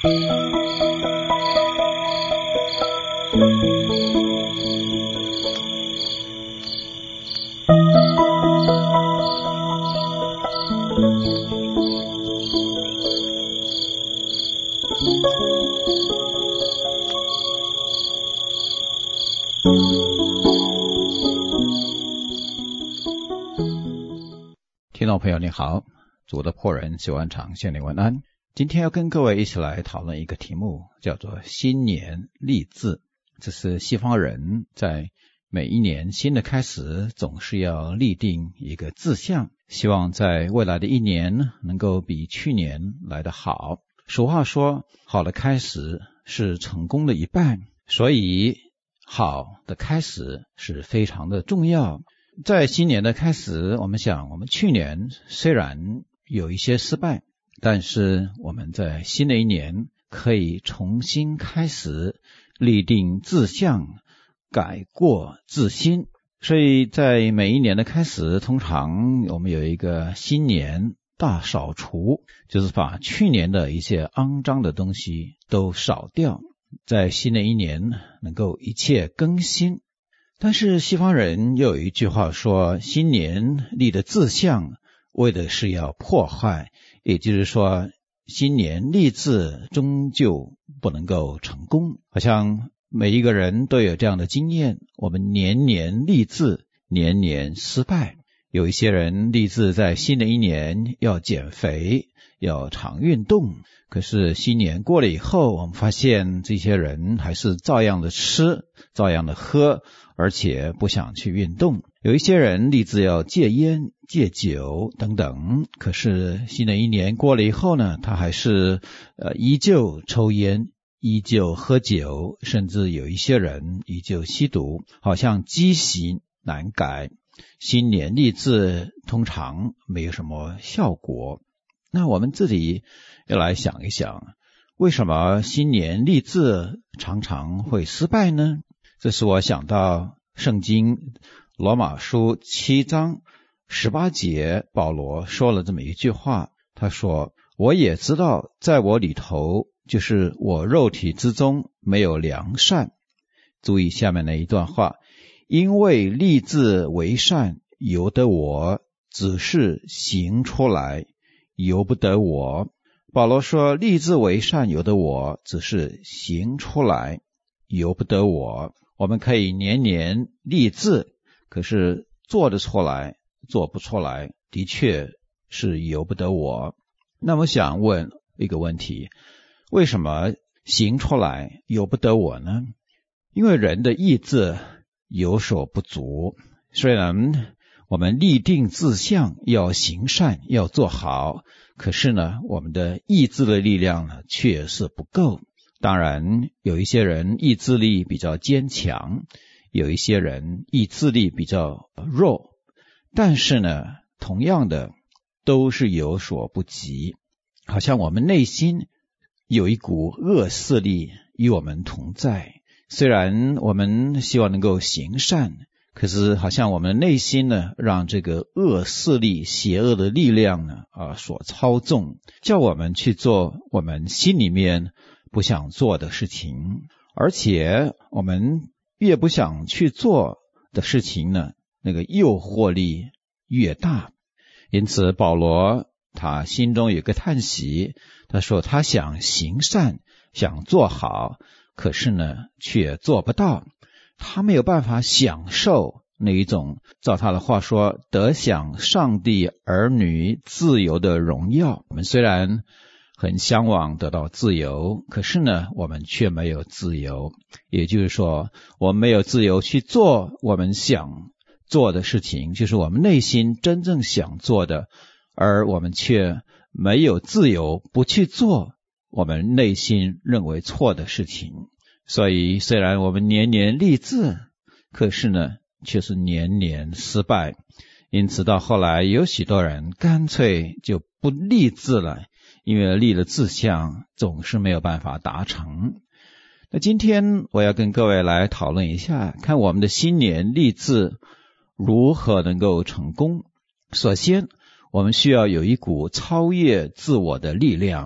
听众朋友你好，主的破人修安长向你问安。今天要跟各位一起来讨论一个题目，叫做新年立志。这是西方人在每一年新的开始总是要立定一个志向，希望在未来的一年能够比去年来得好。俗话说，好的开始是成功的一半，所以好的开始是非常的重要。在新年的开始，我们想我们去年虽然有一些失败，但是我们在新的一年可以重新开始，立定志向，改过自新。所以在每一年的开始，通常我们有一个新年大扫除，就是把去年的一些肮脏的东西都扫掉，在新的一年能够一切更新。但是西方人又有一句话说，新年立的志向为的是要破坏，也就是说新年立志终究不能够成功。好像每一个人都有这样的经验，我们年年立志，年年失败。有一些人立志在新的一年要减肥，要常运动，可是新年过了以后，我们发现这些人还是照样的吃，照样的喝，而且不想去运动。有一些人立志要戒烟、戒酒等等，可是新的一年过了以后呢，他还是依旧抽烟，依旧喝酒，甚至有一些人依旧吸毒，好像积习难改。新年立志通常没有什么效果。那我们自己要来想一想，为什么新年立志常常会失败呢？这是我想到圣经罗马书7章18节，保罗说了这么一句话，他说，我也知道在我里头，就是我肉体之中没有良善。注意下面那一段话，因为立志为善由得我，只是行出来由不得我。保罗说，立志为善由得我，只是行出来由不得我。我们可以年年立志，可是做得出来做不出来，的确是由不得我。那么想问一个问题，为什么行出来由不得我呢？因为人的意志有所不足。虽然我们立定志向要行善要做好，可是呢我们的意志的力量呢确实不够。当然有一些人意志力比较坚强，有一些人意志力比较弱，但是呢同样的都是有所不及。好像我们内心有一股恶势力与我们同在，虽然我们希望能够行善，可是好像我们内心呢让这个恶势力邪恶的力量呢所操纵，叫我们去做我们心里面不想做的事情，而且我们越不想去做的事情呢，那个诱惑力越大。因此保罗他心中有个叹息，他说他想行善想做好，可是呢却做不到。他没有办法享受那一种照他的话说得享上帝儿女自由的荣耀。我们虽然很向往得到自由，可是呢我们却没有自由，也就是说我们没有自由去做我们想做的事情，就是我们内心真正想做的，而我们却没有自由不去做我们内心认为错的事情。所以虽然我们年年立志，可是呢却是年年失败。因此到后来有许多人干脆就不立志了，因为立了志向总是没有办法达成。那今天我要跟各位来讨论一下，看我们的新年立志如何能够成功。首先我们需要有一股超越自我的力量，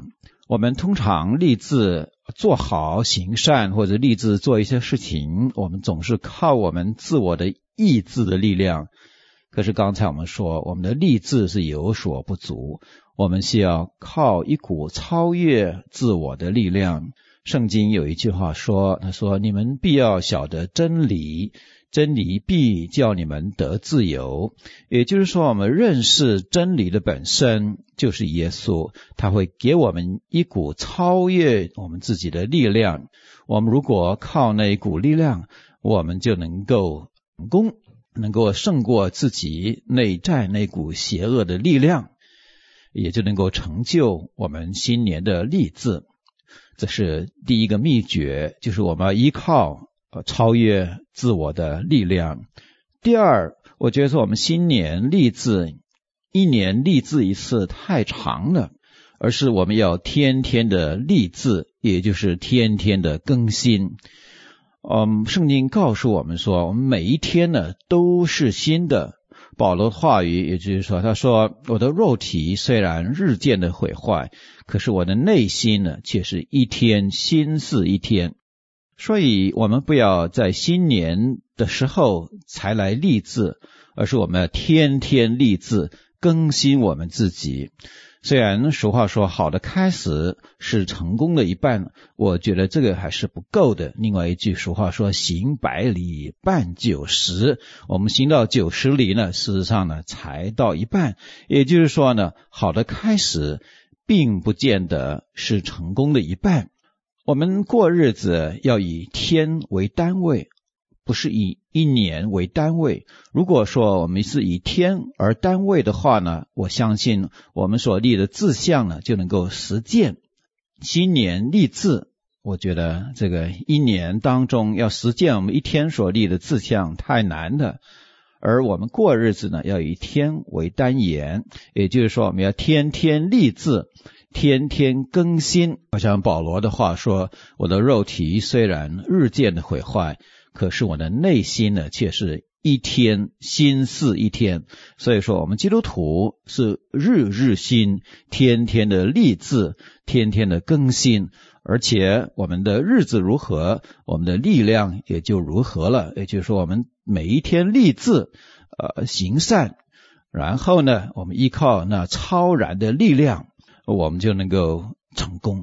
我们通常立志做好行善，或者立志做一些事情，我们总是靠我们自我的意志的力量。可是刚才我们说，我们的立志是有所不足，我们需要靠一股超越自我的力量。圣经有一句话说，他说，你们必要晓得真理，真理必叫你们得自由。也就是说，我们认识真理的本身就是耶稣，他会给我们一股超越我们自己的力量。我们如果靠那一股力量，我们就能够成功，能够胜过自己内在那股邪恶的力量，也就能够成就我们新年的立志。这是第一个秘诀，就是我们要依靠超越自我的力量。第二，我觉得说我们新年立志，一年立志一次太长了，而是我们要天天的立志，也就是天天的更新。圣经告诉我们说，我们每一天呢都是新的。保罗的话语也就是说，他说，我的肉体虽然日渐的毁坏，可是我的内心呢却是一天新似一天。所以我们不要在新年的时候才来立志，而是我们要天天立志，更新我们自己。虽然俗话说好的开始是成功的一半，我觉得这个还是不够的。另外一句俗话说，行100里半90，我们行到90里呢，事实上呢才到一半。也就是说呢，好的开始并不见得是成功的一半。我们过日子要以天为单位，不是以一年为单位。如果说我们是以天而单位的话呢，我相信我们所立的志向呢就能够实践。新年立志，我觉得这个一年当中要实践我们一天所立的志向太难了。而我们过日子呢，要以天为单元，也就是说我们要天天立志，天天更新。好像保罗的话说，我的肉体虽然日渐的毁坏，可是我的内心呢却是一天新似一天。所以说我们基督徒是日日新，天天的立志，天天的更新，而且我们的日子如何，我们的力量也就如何了。也就是说我们每一天立志行善，然后呢我们依靠那超然的力量，我们就能够成功。